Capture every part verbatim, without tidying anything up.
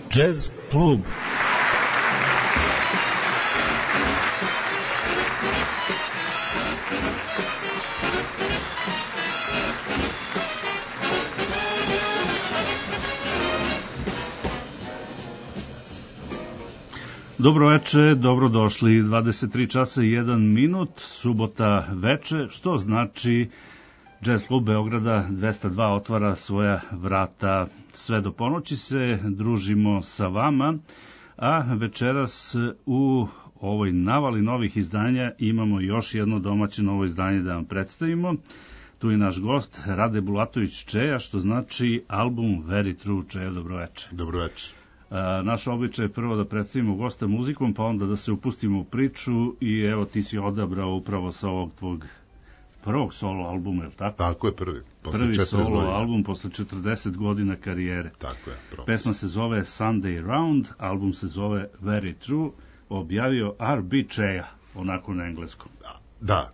Jazz klub. Dobro veče, dobrodošli, dvadeset tri časa i jedan minut, subota veče, što znači Jazz klub Beograda dvesta dva otvara svoja vrata. Sve do ponoći se družimo sa vama, a večeras u ovoj navali novih izdanja imamo još jedno domaće novo izdanje da vam predstavimo. Tu je naš gost Rade Bulatović Čeja, što znači album Very True. Čeja, dobro veče. Dobro veče. Naš običaj je prvo da predstavimo gosta muzikom, pa onda da se upustimo u priču i evo ti si odabrao upravo sa ovog tvog prvog solo albuma, je li tako? Tako je, prvi. Prvi solo godina. Album posle četrdeset godina karijere. Tako je. Prvo. Pesma se zove Sunday Round, album se zove Very True, objavio R B Čeja, onako na engleskom. Da. Da.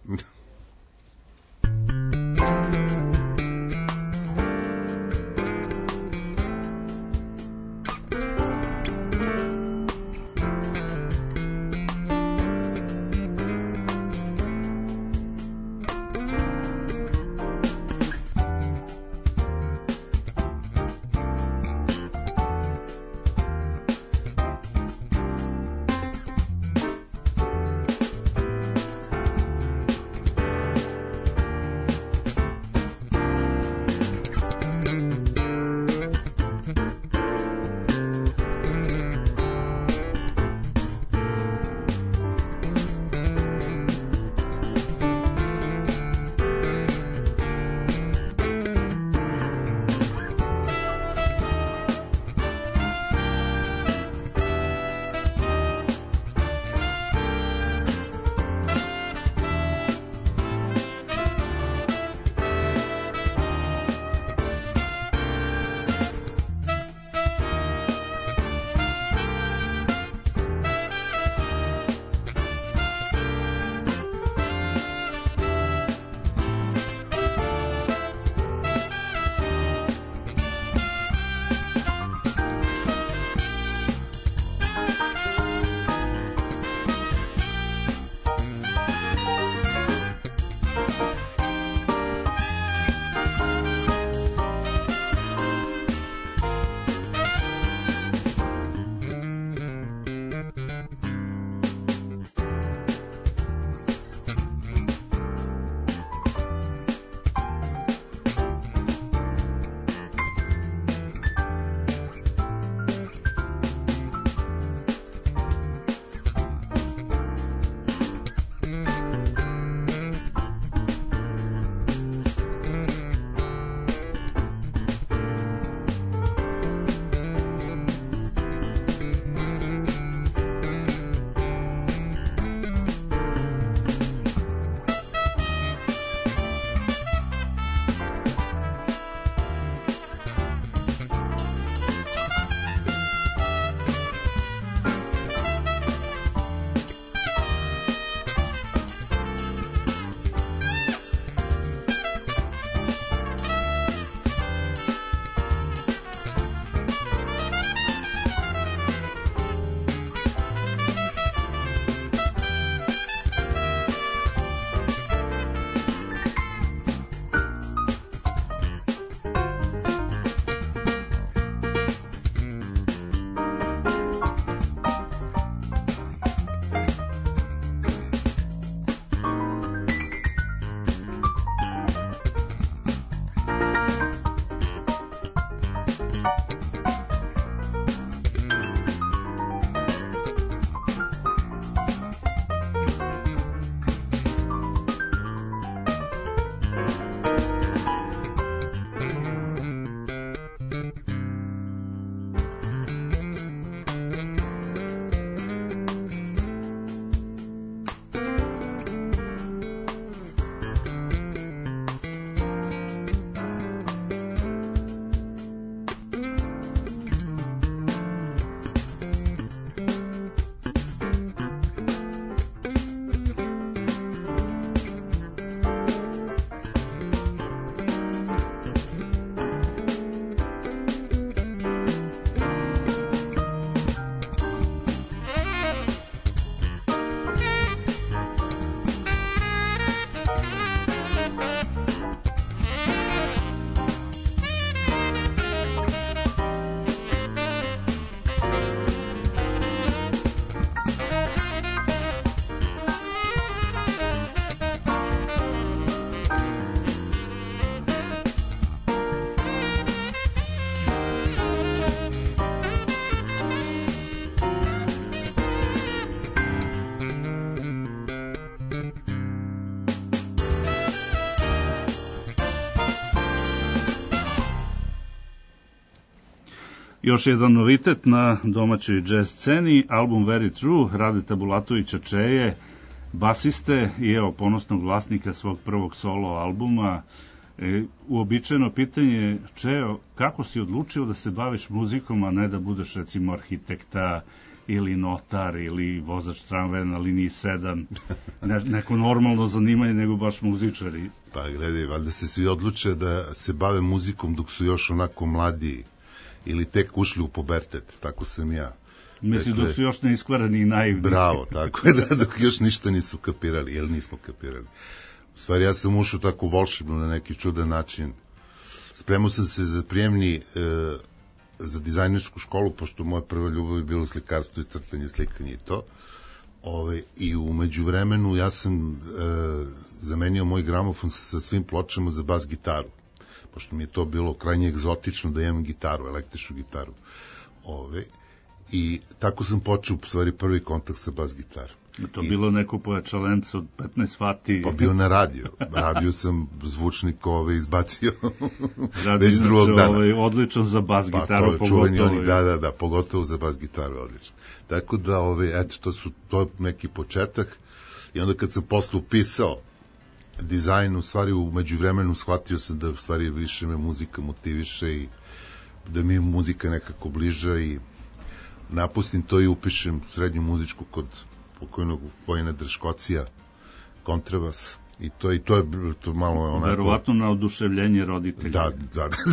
Još jedan novitet na domaćoj jazz sceni, album Very True, Radeta Bulatovića Čeje, basiste i evo ponosnog vlasnika svog prvog solo albuma. E, uobičajeno pitanje, Čejo, kako si odlučio da se baviš muzikom, a ne da budeš recimo arhitekta ili notar ili vozač tramvaja na liniji sedam, ne, neko normalno zanimanje nego baš muzičari? Pa gledaj, valjda se svi odluče da se bave muzikom dok su još onako mladi ili tek ušli u pubertet, tako sam ja. Mislim, dakle, dok su još neiskvarani i naivni. Bravo, tako je, da, dok još ništa nisu kapirali, ili nismo kapirali. U stvari, ja sam ušao tako volšebno na neki čudan način. Spremao sam se za prijemni e, za dizajnersku školu, pošto moja prva ljubav je bilo slikarstvo i crtanje, slikanje i to. Ove, I u međuvremenu ja sam e, zamenio moj gramofon sa svim pločama za bas gitaru, pošto mi je to bilo krajnje egzotično da imam gitaru, električnu gitaru. Ove, I tako sam počeo, u stvari, prvi kontakt sa bas gitarom. Je to I, bilo neko pojačalence od petnaest vati? Pa bio na radio. Radio sam zvučnik ove izbacio već drugog dana. Ovaj, odličan za bas gitaru, pa, to, pogotovo. Oni, da, da, da, pogotovo za bas gitaru, odlično. Tako da, ove, eto, to su to je neki početak. I onda kad sam posle upisao dizajn, u stvari, u međuvremenu shvatio sam da, u stvari, više me muzika motiviše i da mi je muzika nekako bliža i napustim to i upišem srednju muzičku kod pokojnog Vojina Drškocija, kontrabas, i to, i to je to malo onako... Verovatno na oduševljenje roditelja. Da, da, da.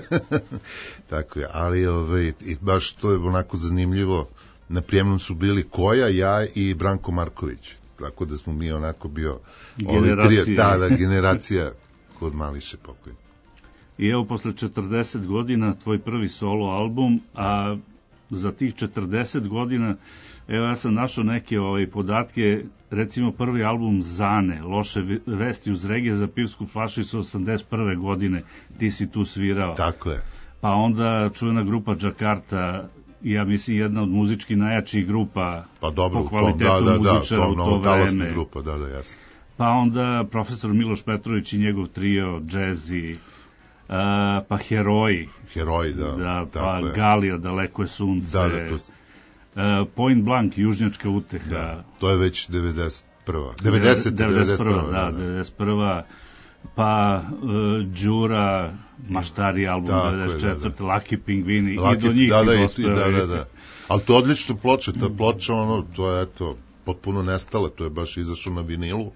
Tako je, ali ove, i baš to je onako zanimljivo. Na prijemnom su bili Koja, ja i Branko Marković, tako da smo mi onako bio... Generacija. Tri, da, da, generacija kod Mališe pokojni. I evo, posle četrdeset godina, tvoj prvi solo album, a za tih četrdeset godina, evo ja sam našao neke ovaj, podatke, recimo prvi album Zane, Loše vesti uz regije za pivsku flašu su osamdeset prve godine, ti si tu svirao. Tako je. Pa onda čuvena grupa Džakarta, ja mislim jedna od muzički najjačih grupa, pa dobro, po kvalitetu to, da, da, muzičara da, u to vreme. Grupa, da, da, jasno. Pa onda profesor Miloš Petrović i njegov trio, Jazzy, Uh, pa Heroji. Heroji, da. Da, pa je. Galija, Daleko je sunce. Da, da, to... uh, Point Blank, Južnjačka uteha. Da, to je već devedeset prva. devedeset, devedeset prva, da, da, devedeset prva. Pa uh, Đura, Maštari album tako devedeset četvrte. Da, da. Lucky Pingvini, Lucky, i do njih da, si da, gospeo. Da, da, da. Ali to je odlično ploča, ta ploča, ono, to je, eto, potpuno nestala, to je baš izašlo na vinilu,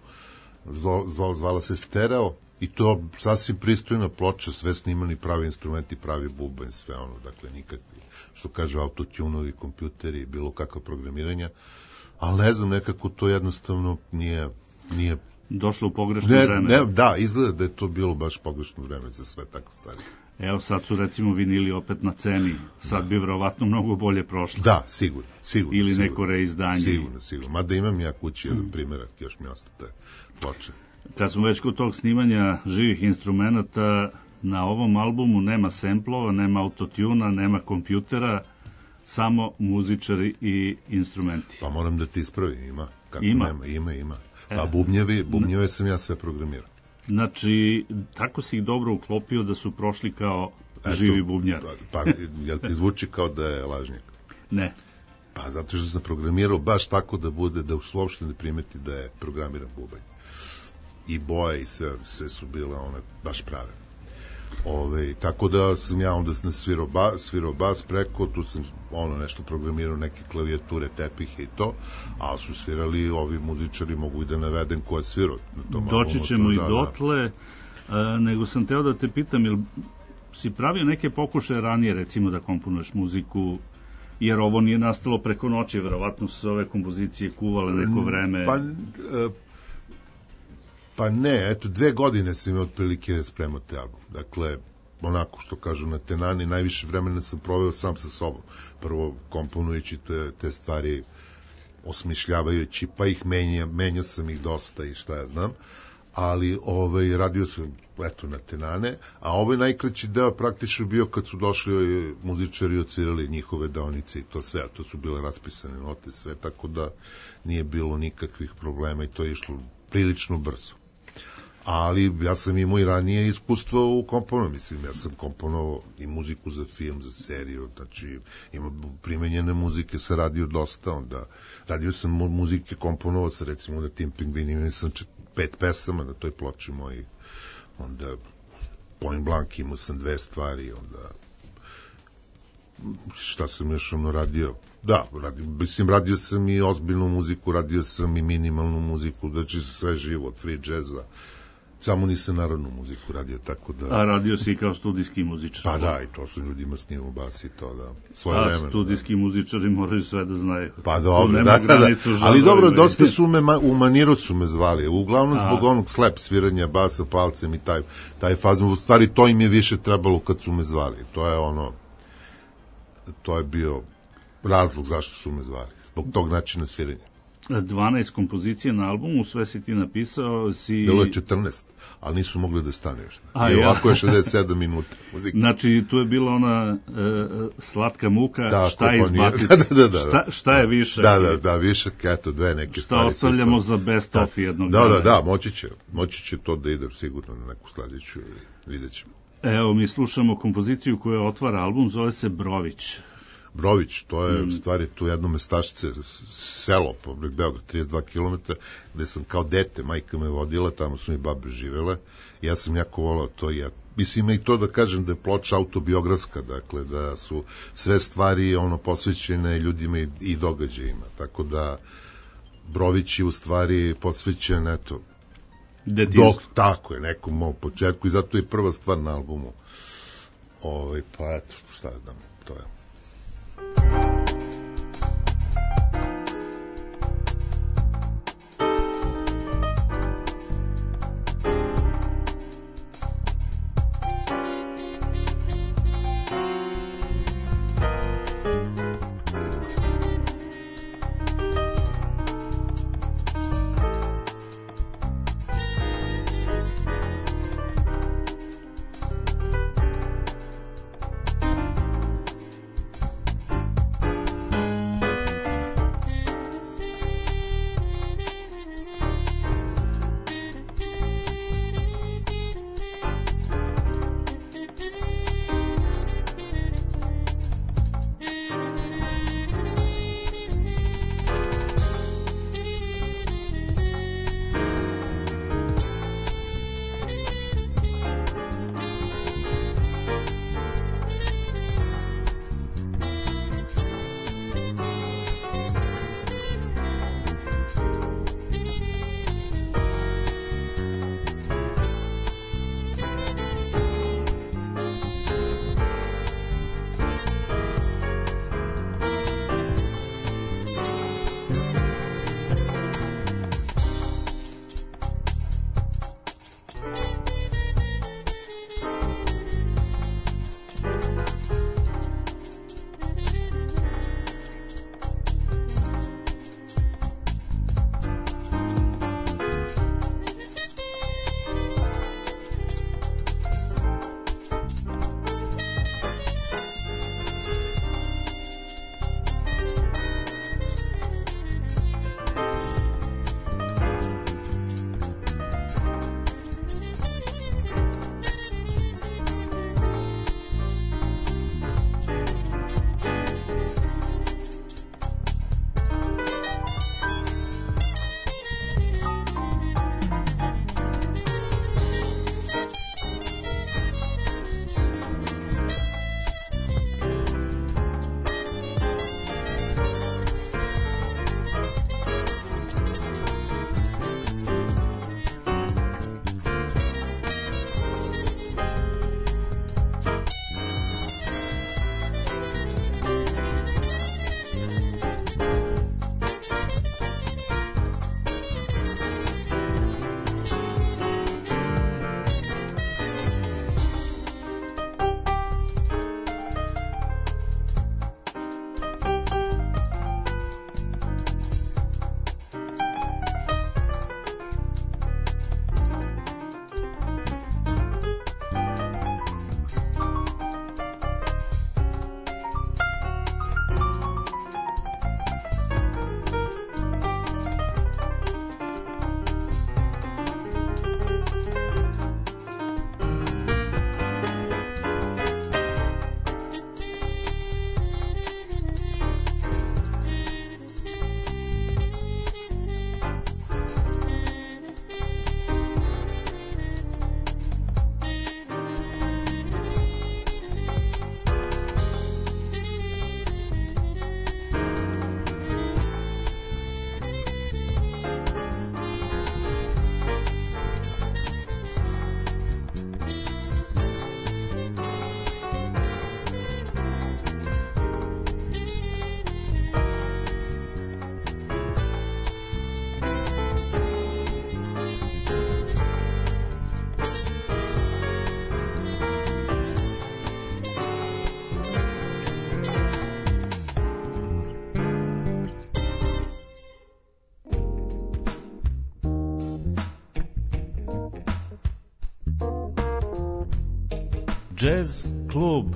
zvala se Stereo, i to sasvim pristojna ploča, sve snimani pravi instrumenti, pravi bubanj, sve ono, dakle nikakvi, što kaže, autotunovi, kompjuteri, bilo kakva programiranja, ali ne znam, nekako to jednostavno nije... nije došlo u pogrešno ne, vreme. Ne, da, izgleda da je to bilo baš pogrešno vreme za sve tako stvari. Evo sad su recimo vinili opet na ceni, sad da. Bi verovatno mnogo bolje prošlo. Da, sigurno, sigurno. Ili sigurno, neko reizdanje. Sigurno, sigurno. Mada imam ja kući jedan primjerak, još mi ostate ploče. Kad smo već kod tog snimanja živih instrumenta, na ovom albumu nema semplova, nema autotuna, nema kompjutera, samo muzičari i instrumenti. Pa moram da ti ispravim, ima. Kako ima? Nema, ima, ima. Pa e, bubnjevi, bubnjeve sam ja sve programirao. Znači, tako si ih dobro uklopio da su prošli kao Eto, živi bubnjar. Pa, jel ti zvuči kao da je lažnjak? Ne. Pa zato što sam programirao baš tako da bude, da uopšte ne primeti da je programiran bubanj. I boje i sve, sve su bile one baš prave. Ove, tako da sam ja onda svirao bas, svirao bas preko, tu sam ono nešto programirao, neke klavijature, tepihe i to, ali su svirali ovi muzičari, mogu i da navedem ko je svirao. Doći ćemo i dotle, a, nego sam teo da te pitam, jel si pravio neke pokušaje ranije, recimo da komponuješ muziku, jer ovo nije nastalo preko noći, verovatno su se ove kompozicije kuvale neko vreme. Pa, pa ne, eto, dve godine sam imao otprilike spremao te album. Dakle, onako što kažu na tenani, najviše vremena sam proveo sam sa sobom. Prvo komponujući te, te stvari, osmišljavajući, pa ih menja, menjao sam ih dosta i šta ja znam, ali ovaj, radio sam eto na tenane, a ovaj najkraći deo praktično bio kad su došli muzičari i odsvirali njihove deonice i to sve, a to su bile raspisane note sve, tako da nije bilo nikakvih problema i to je išlo prilično brzo. ali ja sam imao i ranije iskustvo u komponovao, mislim, ja sam komponovao i muziku za film, za seriju, znači imam primenjene muzike, sa radio dosta, onda radio sam muzike, komponovao sa, recimo, na Tim Pingvinima, sam pet pesama na toj ploči moji, onda Point Blank imao sam dve stvari, onda šta sam još ono radio, da, radio, mislim, radio sam i ozbiljnu muziku, radio sam i minimalnu muziku, znači sve živo, od free jazza, samo nisam narodnu muziku radio, tako da... A radio si kao studijski muzičar? Pa da, i to su ljudima snimao bas i to, da, svoje a vremena. A studijski da. Muzičari moraju sve da znaju. Pa dobro, da, da, da, ali dobro, dosta su me, u maniru su me zvali, uglavnom zbog a. onog slap sviranja basa palcem i taj, taj fazon, u stvari to im je više trebalo kad su me zvali, to je ono, to je bio razlog zašto su me zvali, zbog tog načina sviranja. dvanaest kompozicija na albumu, sve si ti napisao, si... Bilo je četrnaest, ali nisu mogli da stane još. A, I ovako ja. je šezdeset sedam minuta muzike. Znači, tu je bila ona e, slatka muka, da, šta je izbaciti, da, da, da, da, šta, šta je višak? Da, da, da, višak, eto, dve neke šta stvari. Šta ostavljamo za best of jednog da, dana. Da, da, moći će, moći će to da ide sigurno na neku sledeću, vidjet ćemo. Evo, mi slušamo kompoziciju koja otvara album, zove se Brović. Brović, to je, mm. stvari, tu jedno mestašce, selo, povrek Beograd, trideset dva kilometra, gde sam kao dete, majka me vodila, tamo su mi babe živele, ja sam jako volao to i ja, mislim i to da kažem da je ploča autobiografska, dakle, da su sve stvari, ono, posvećene ljudima i, i događajima, tako da Brović je u stvari posvećen, eto, dok, tako je, nekom mom početku i zato je prva stvar na albumu. Ovaj, pa eto, šta ja znam, to je. Jazz klub.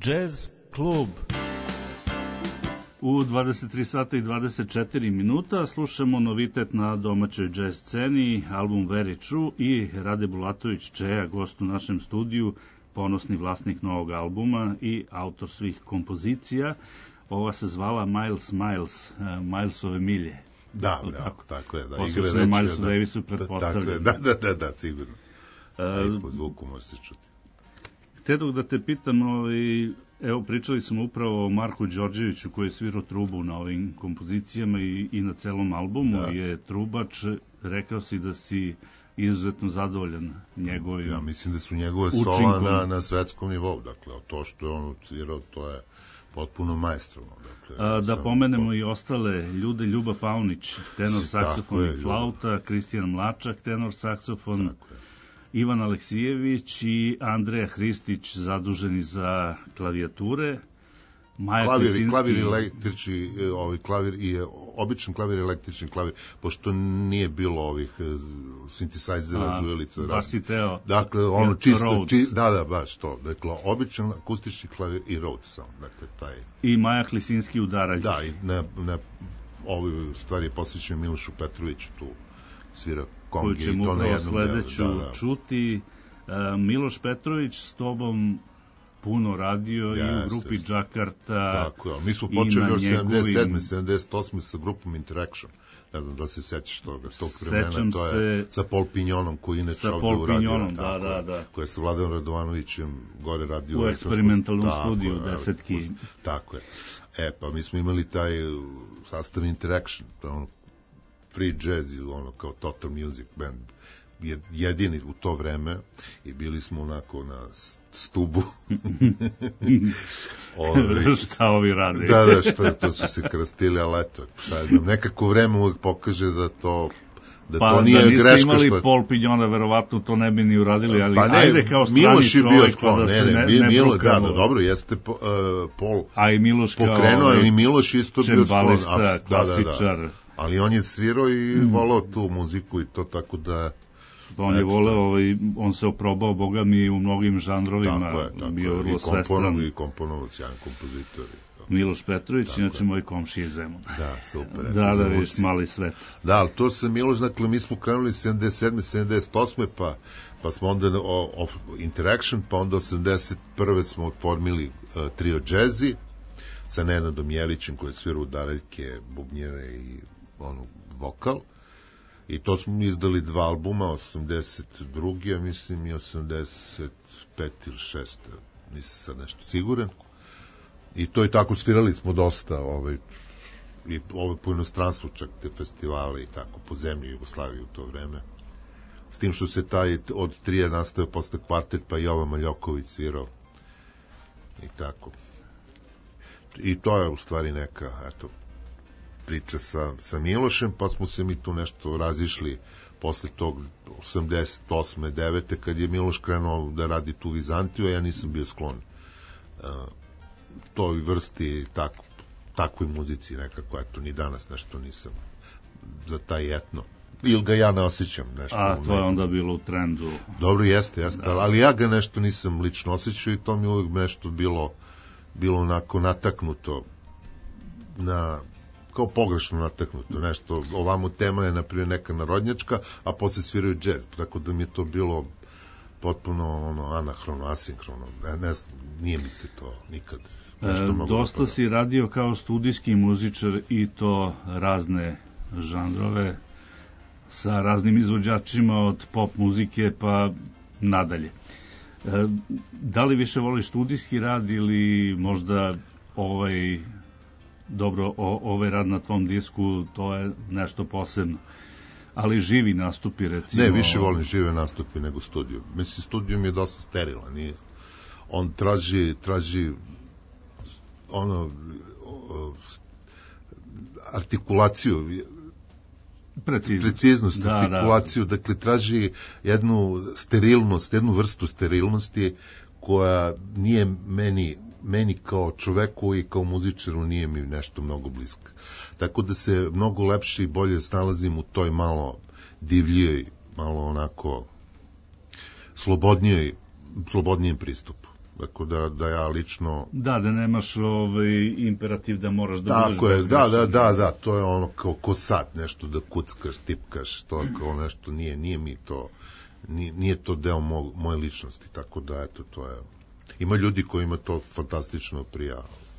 Jazz klub. U dvadeset tri sata i dvadeset četiri minuta slušamo novitet na domaćoj jazz sceni, album Very True i Rade Bulatović Čeja, gost u našem studiju, ponosni vlasnik novog albuma i autor svih kompozicija. Ova se zvala Miles Miles, Milesove milje. Da, bravo, tako, tako je. Da, igre reći. Milesu da, Davisu pretpostavljaju. Da, da, da, da, sigurno. Uh, I po zvuku može se čuti. Htedog da te pitam, ovaj, evo pričali smo upravo o Marku Đorđeviću koji je svirao trubu na ovim kompozicijama i, i na celom albumu, da. Je trubač, rekao si da si izuzetno zadovoljan njegovim Ja mislim da su njegove sola na, na svetskom nivou, dakle, to što je on svirao, to je potpuno majstrovo. Dakle, A, da pomenemo po... i ostale ljude, Ljuba Paunić, tenor si, saksofon i flauta, Kristijan Mlačak, tenor saksofon, Ivan Aleksijević i Andreja Hristić, zaduženi za klavijature. Maja klavir, Klisinski... klavir električni, ovaj klavir i običan klavir, električni klavir, pošto nije bilo ovih sintisajzera, zujelica. Baš si teo. Dakle, ono čisto, či, da, da, baš to. Dakle, običan akustični klavir i Rhodes sound, dakle, taj. I Maja Klisinski udaraljki. Da, i na, na ovoj stvari je posvećeno Milošu Petroviću, tu svira kongi i to na jednom delu. Sledeću da, da. čuti. Uh, Miloš Petrović s tobom puno radio yes, i u grupi yes. Jakarta. Tako je, mi smo počeli još sedamdeset sedme sedamdeset osme sa grupom Interaction. Ne znam da se sećaš toga, tog vremena, to je se... sa Paul Pignonom, koji inače ovde uradio. Da, da, da. Koja je sa Vladanom Radovanovićem gore radio. U eksperimentalnom studiju, desetki. Tako je. E, pa mi smo imali taj sastav Interaction, to je ono free jazz, ono kao Total Music Band, jedini u to vreme i bili smo onako na stubu. Ovi, šta ovi rade? Da, da, šta, to su se krstili, ali eto, šta je znam, nekako vreme uvek pokaže da to da pa, to nije greška. Pa da niste imali što... Paul Pignona, verovatno to ne bi ni uradili, ali pa ne, ajde kao strani Miloš je bio čovjek, sklon, pa da ne, se ne, ne, ne, ne Milo, da, da, dobro, jeste uh, Paul a i Miloš kao pokrenuo, ali Miloš isto bio sklon. Klasičar. Da, da, da. Ali on je svirao i mm. volao tu muziku i to, tako da on je voleo, ovaj, on se oprobao, boga mi, u mnogim žanrovima, tako je, tako bio je. vrlo I komponovo, svestran. I komponovo, sjajan kompozitor. Miloš Petrović, tako inače je. Moj komšije iz Zemuna. Da, super. Da, da, vidiš, mali svet. Da, ali to se Miloš, dakle, mi smo krenuli sedamdeset sedme sedamdeset osme pa, pa smo onda o, o, Interaction, pa onda osamdeset prve smo otformili uh, trio Jazzy sa Nenadom Jelićem koji je svirao udaraljke, bubnjeve i ono, vokal. I to smo izdali dva albuma, osamdeset druge, mislim, i osamdeset pete ili šeste nisam sad nešto siguran. I to i tako svirali smo dosta, ovaj, i ovaj po inostranstvu čak te festivale i tako, po zemlji Jugoslavije u to vreme. S tim što se taj od trija nastavio posle kvartet, pa i Jovan Maljoković svirao. I tako. I to je u stvari neka, eto, priča sa, sa Milošem, pa smo se mi tu nešto razišli posle tog osamdeset osme devete kad je Miloš krenuo da radi tu Vizantiju, a ja nisam bio sklon uh, toj vrsti tako, takvoj muzici nekako, eto, ni danas nešto nisam za taj etno. Ili ga ja ne osjećam nešto. A to je onda bilo u trendu. Dobro, jeste, jeste, da. Ali ja ga nešto nisam lično osjećao i to mi uvijek nešto bilo, bilo onako nataknuto na kao pogrešno nataknuto, nešto, ovamo tema je naprimjer neka narodnjačka, a posle sviraju džez, tako da mi je to bilo potpuno ono, anahrono, asinhrono, ne, ne znam, nije mi se to nikad nešto e, dosta da si radio kao studijski muzičar i to razne žanrove sa raznim izvođačima od pop muzike pa nadalje. E, da li više voliš studijski rad ili možda ovaj dobro, o, ovaj rad na tvom disku, to je nešto posebno. Ali živi nastupi, recimo... Ne, više volim žive nastupi nego studiju. Mislim, studiju mi je dosta sterilan. I on traži, traži ono, artikulaciju, preciznost, preciznost da, artikulaciju, da. Dakle, traži jednu sterilnost, jednu vrstu sterilnosti koja nije meni meni kao čoveku i kao muzičaru nije mi nešto mnogo bliska. Tako da se mnogo lepše i bolje snalazim u toj malo divljoj, malo onako slobodnijoj, slobodnijem pristupu. Tako da, da ja lično... Da, da nemaš ovaj imperativ da moraš da tako budeš bezgrešan. Da, da, da, da, to je ono kao ko sad, nešto da kuckaš, tipkaš, to je kao nešto, nije, nije mi to, nije, nije to deo mo, moje ličnosti, tako da, eto, to je... Ima ljudi kojima to fantastično prija.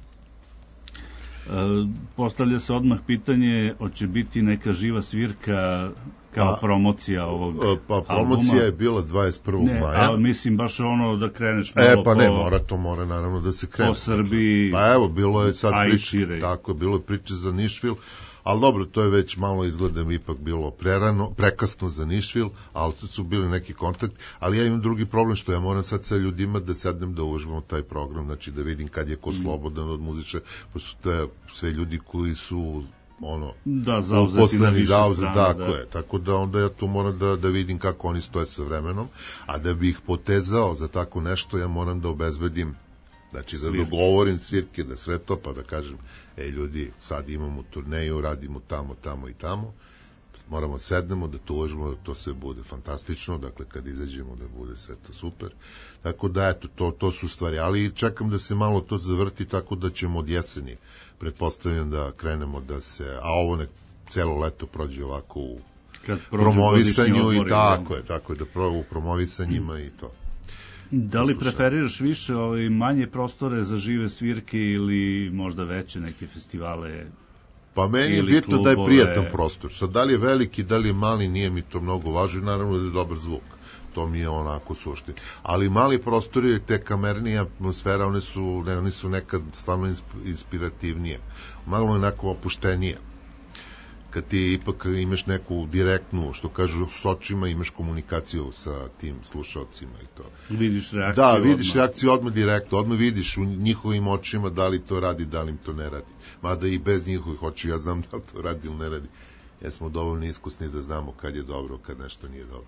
E, postavlja se odmah pitanje, hoće biti neka živa svirka kao a, promocija ovog pa promocija albuma? Je bila dvadeset prvog ne, maja. Ali mislim baš ono da kreneš malo e, pa po... ne, mora to, mora naravno da se krene. Po Srbiji. Pa evo, bilo je sad priče, tako je, bilo je priče za Nišvil, ali dobro, to je već malo izgleda ipak bilo prerano, prekasno za Nišvil, ali su bili neki kontakt, ali ja imam drugi problem što ja moram sad sa ljudima da sednem da uvažbam taj program, znači da vidim kad je ko slobodan od muziče, pa su to sve ljudi koji su ono, da, zauzeti na više strana, tako da. je, tako da onda ja tu moram da, da vidim kako oni stoje sa vremenom, a da bih potezao za tako nešto, ja moram da obezbedim, znači da dogovorim svirke, da sve to, pa da kažem, ej ljudi, sad imamo turneju, radimo tamo, tamo i tamo, moramo sednemo da to uvažimo, da to sve bude fantastično, dakle kad izađemo da bude sve to super, tako da eto, to, to su stvari, ali čekam da se malo to zavrti, tako da ćemo od jeseni, pretpostavljam da krenemo da se, a ovo nek celo leto prođe ovako u promovisanju i tako je, tako je, da probu u promovisanjima i to. Da li preferiraš više ovaj, manje prostore za žive svirke ili možda veće neke festivale? Pa meni je bitno klubove... da je prijatan prostor. Sad, da li je veliki, da li je mali, nije mi to mnogo važno, naravno da je dobar zvuk. To mi je onako suštine. Ali mali prostori, te kamernije atmosfera, one su, ne, one su nekad stvarno inspirativnije. Malo je onako opuštenije. Kad ti ipak imaš neku direktnu, što kažu, s očima, imaš komunikaciju sa tim slušalcima i to. Vidiš reakciju Da, vidiš odmah. reakciju odmah direktno, odmah vidiš u njihovim očima da li to radi, da li im to ne radi. Mada i bez njihovih očiju ja znam da li to radi ili ne radi. Ja smo dovoljno iskusni da znamo kad je dobro, kad nešto nije dobro.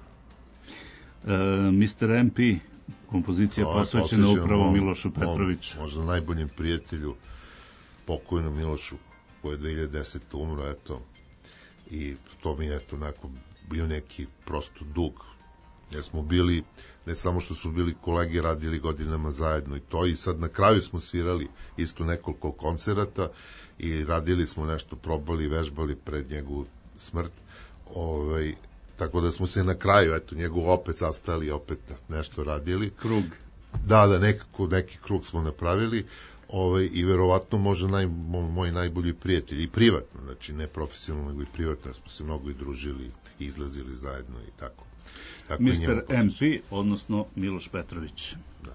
E, mister em pe, kompozicija to, posvećena upravo mom, Milošu Petroviću. Možda najboljem prijatelju, pokojnom Milošu, koji je dve hiljade desete umro, eto, i to mi je eto onako bio neki prosto dug, jer smo bili, ne samo što su bili kolege, radili godinama zajedno i to, i sad na kraju smo svirali isto nekoliko koncerata i radili smo nešto, probali, vežbali pred njegovu smrt, ovaj, tako da smo se na kraju, eto, njegov opet sastali, opet nešto radili. Krug. Da, da, nekako, neki krug smo napravili, ovaj, i verovatno možda naj, moj najbolji prijatelj, i privatno, znači ne profesionalno, nego i privatno, smo se mnogo i družili, i izlazili zajedno i tako. tako mister em pe, odnosno Miloš Petrović. Da.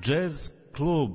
Jazz klub.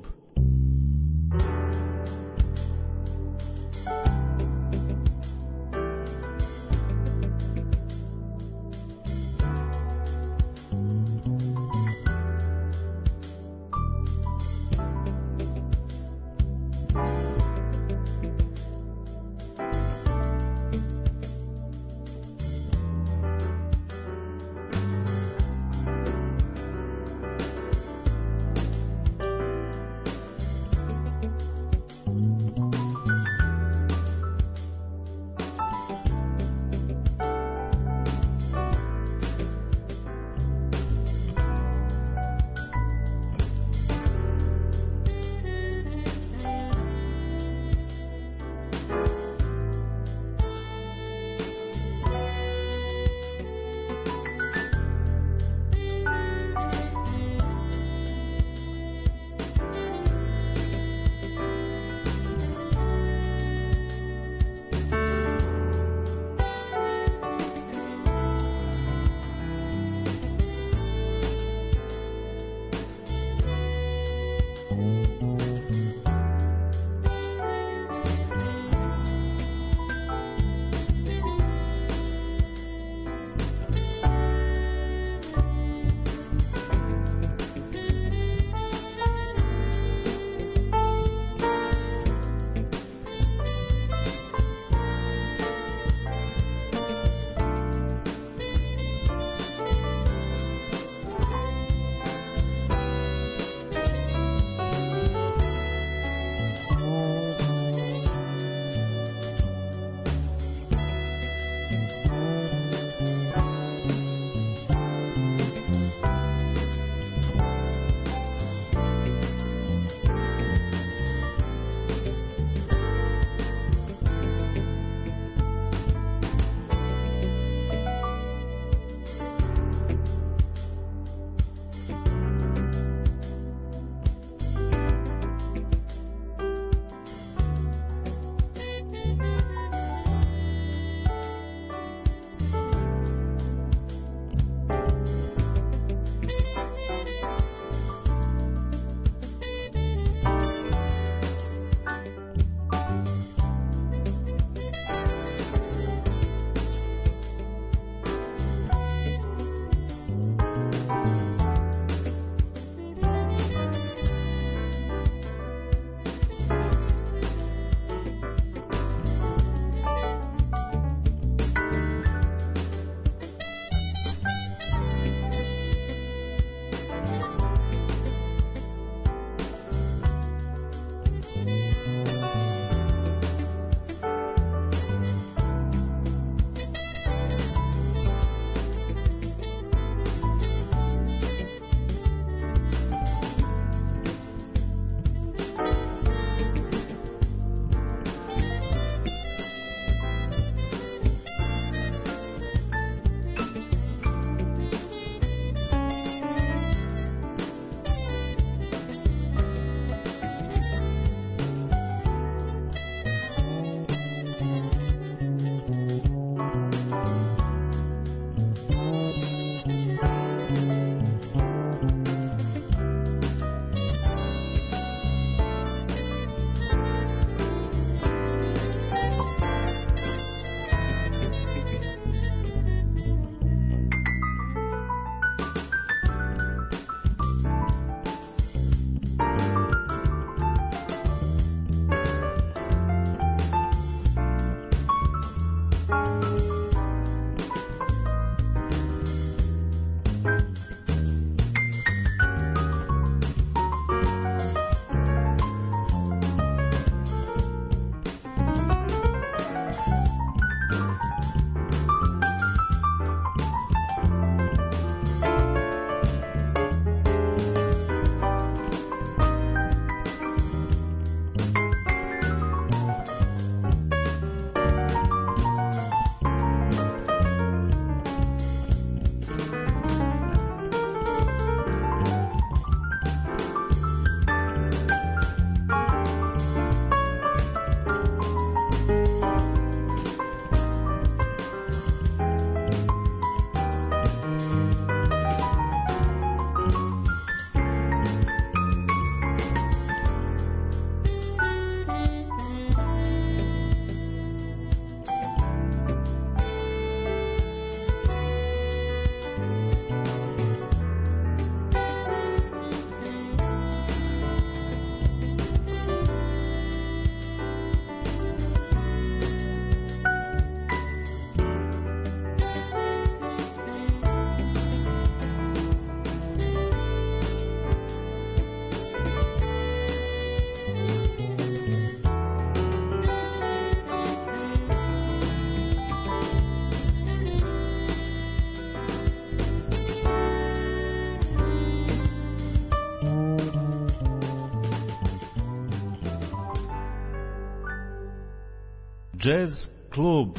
Jazz klub.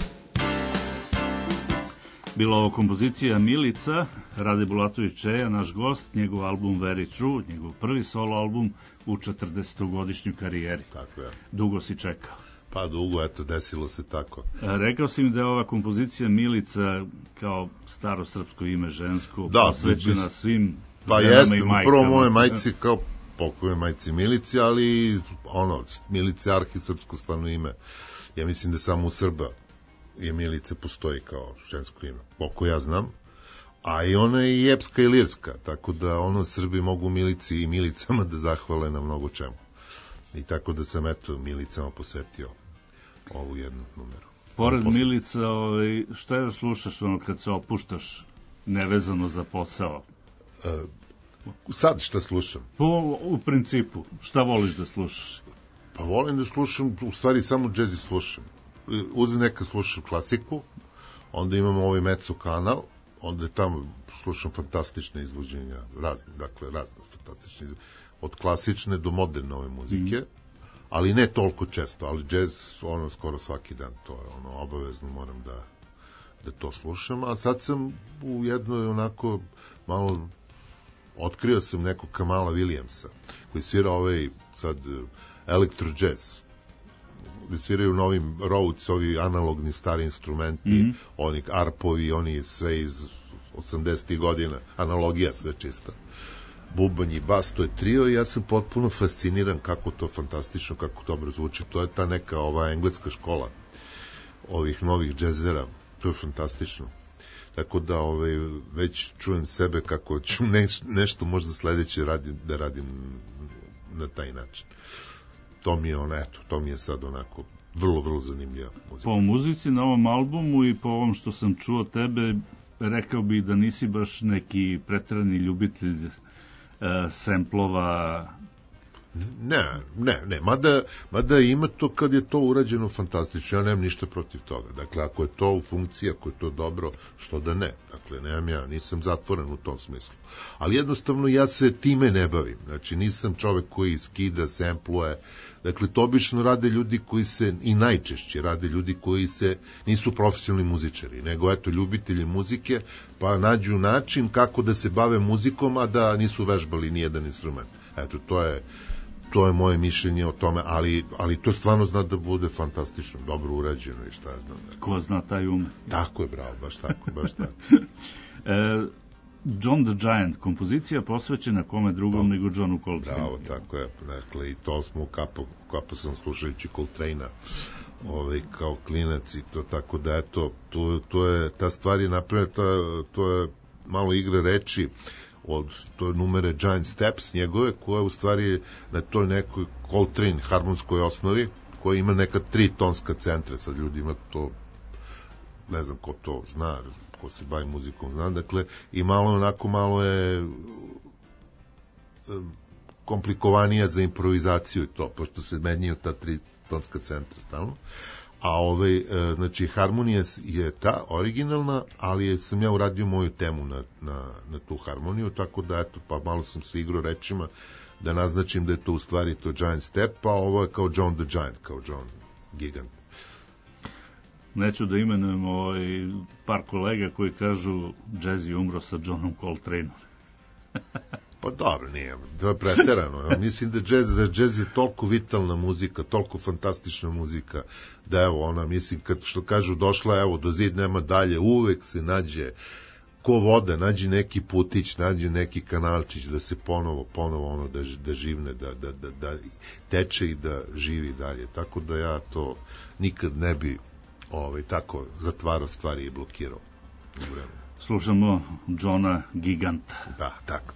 Bila ovo kompozicija Milica, Rade Bulatović Čeja, naš gost, njegov album Very True, njegov prvi solo album u četrdesetogodišnjoj karijeri. Tako je. Dugo si čekao. Pa dugo, eto, desilo se tako. Rekao si mi da je ova kompozicija Milica kao staro srpsko ime žensko, da, posvećena bis... svim pa ženama jeste, i majkama. Prvo moje majci kao pokojoj majci Milici, ali ono, Milica je arhisrpsko stvarno ime. Ja mislim da samo u Srba je Milica postoji kao žensko ime, oko ja znam. A i ona je i epska i lirska, tako da ono Srbi mogu Milici i Milicama da zahvale na mnogo čemu. I tako da sam eto Milicama posvetio ovu jednu numeru. Pored Milica, ovaj, šta još slušaš ono kad se opuštaš nevezano za posao? E, sad šta slušam? Po, u principu, šta voliš da slušaš? Pa volim da slušam, u stvari samo džez i slušam. Uzem nekad slušam klasiku, onda imam ovaj Mezzo kanal, onda je tamo slušam fantastične izvođenja, razne, dakle razne fantastične izvođenja, od klasične do moderne ove muzike, mm. ali ne toliko često, ali džez ono skoro svaki dan, to je ono obavezno, moram da, da to slušam, a sad sam u jednoj onako malo otkrio sam nekog Kamala Williamsa, koji svira ovaj sad electro jazz, gde sviraju novim Rhodes, ovi analogni stari instrumenti, mm-hmm. oni arpovi, oni sve iz osamdesetih godina, analogija sve čista. Bubanj i bas, to je trio i ja sam potpuno fasciniran kako to fantastično, kako dobro zvuči. To je ta neka ova engleska škola ovih novih džezera. To je fantastično. Tako da ovaj, već čujem sebe kako ću neš, nešto možda sledeće radim, da radim na taj način. To mi je ono, eto, to mi je sad onako vrlo, vrlo zanimljiva muzika. Po muzici na ovom albumu i po ovom što sam čuo tebe, rekao bih da nisi baš neki preterani ljubitelj e, semplova. Ne, ne, ne, mada, mada ima to kad je to urađeno fantastično, ja nemam ništa protiv toga. Dakle, ako je to u funkciji, ako je to dobro, što da ne. Dakle, nemam ja, nisam zatvoren u tom smislu. Ali jednostavno ja se time ne bavim. Znači, nisam čovek koji skida, sempluje. Dakle, to obično rade ljudi koji se, i najčešće rade ljudi koji se nisu profesionalni muzičari, nego eto, ljubitelji muzike, pa nađu način kako da se bave muzikom, a da nisu vežbali nijedan instrument. Eto, to je to je moje mišljenje o tome, ali, ali to stvarno zna da bude fantastično, dobro urađeno i šta ja znam. Ko zna taj ume. Tako je, bravo, baš tako, baš tako. e, John the Giant, kompozicija posvećena kome drugom to, nego Johnu Coltrane. Bravo, tako je, dakle, i to smo kapo, kapo sam slušajući Coltrane-a ovaj, kao klinac i to, tako da, eto, to, to je, ta stvar je napravljena, to je malo igre reči, od to numere Giant Steps njegove, koja u stvari na toj nekoj Coltrane harmonskoj osnovi, koja ima neka tri tonska centra, sad ljudi ima to, ne znam ko to zna, ko se bavi muzikom zna, dakle, i malo onako, malo je komplikovanija za improvizaciju i to, pošto se menjaju ta tri tonska centra stalno. A ovaj, znači, harmonija je ta originalna, ali je, sam ja uradio moju temu na, na, na tu harmoniju, tako da, eto, pa malo sam se igrao rečima da naznačim da je to u stvari to Giant Step, a ovo je kao John the Giant, kao John Gigant. Neću da imenujem ovaj par kolega koji kažu jazz je umro sa Johnom Coltraneom. Pa dobro, nije, to je preterano. Mislim da džez, da džez je toliko vitalna muzika, toliko fantastična muzika, da evo, ona, mislim, kad što kažu, došla, evo, do zid nema dalje, uvek se nađe ko voda, nađi neki putić, nađi neki kanalčić, da se ponovo, ponovo, ono, da, da živne, da, da, da, da teče i da živi dalje. Tako da ja to nikad ne bi ovaj, tako zatvarao stvari i blokirao. Slušamo Johna Giganta. Da, tako.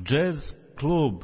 Jazz klub.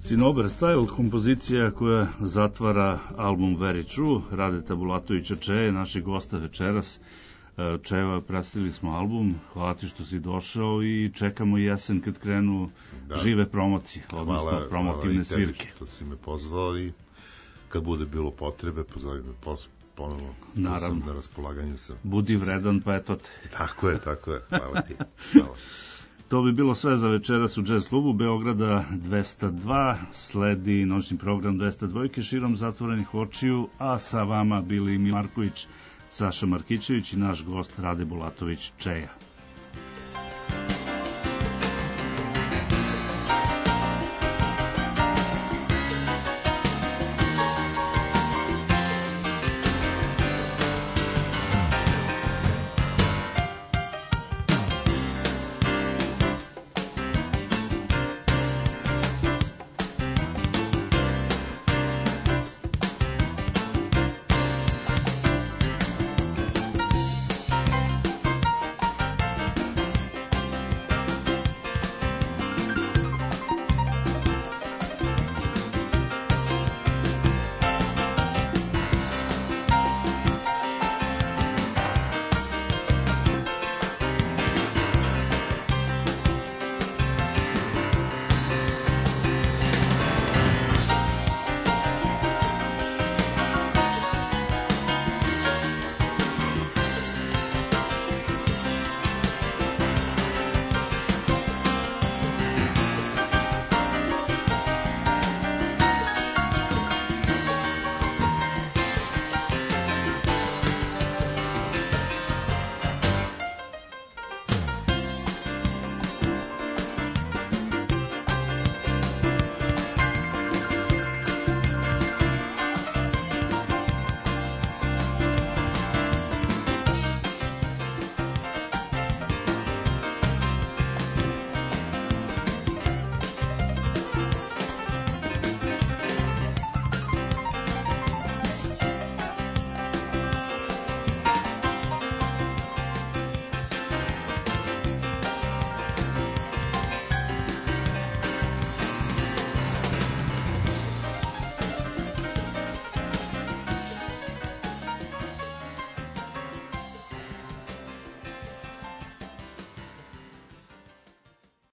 Cinnober Style, kompozicija koja zatvara album Very True, Radeta Bulatovića Čeje, naših gosta večeras. Čeva, predstavili smo album, hvala ti što si došao i čekamo jesen kad krenu da. žive promocije, odnosno hvala, promotivne hvala svirke. Hvala što si me pozvao i kad bude bilo potrebe, pozvali me pos, ponovo. Naravno. Na raspolaganju sam. Budi vredan, pa eto te. Tako je, tako je. Hvala ti. Hvala. To bi bilo sve za večeras u Jazz klubu Beograda dvesta dva, sledi noćni program dvesta dva širom zatvorenih očiju, a sa vama bili Milo Marković, Saša Markićević i naš gost Rade Bulatović Čeja.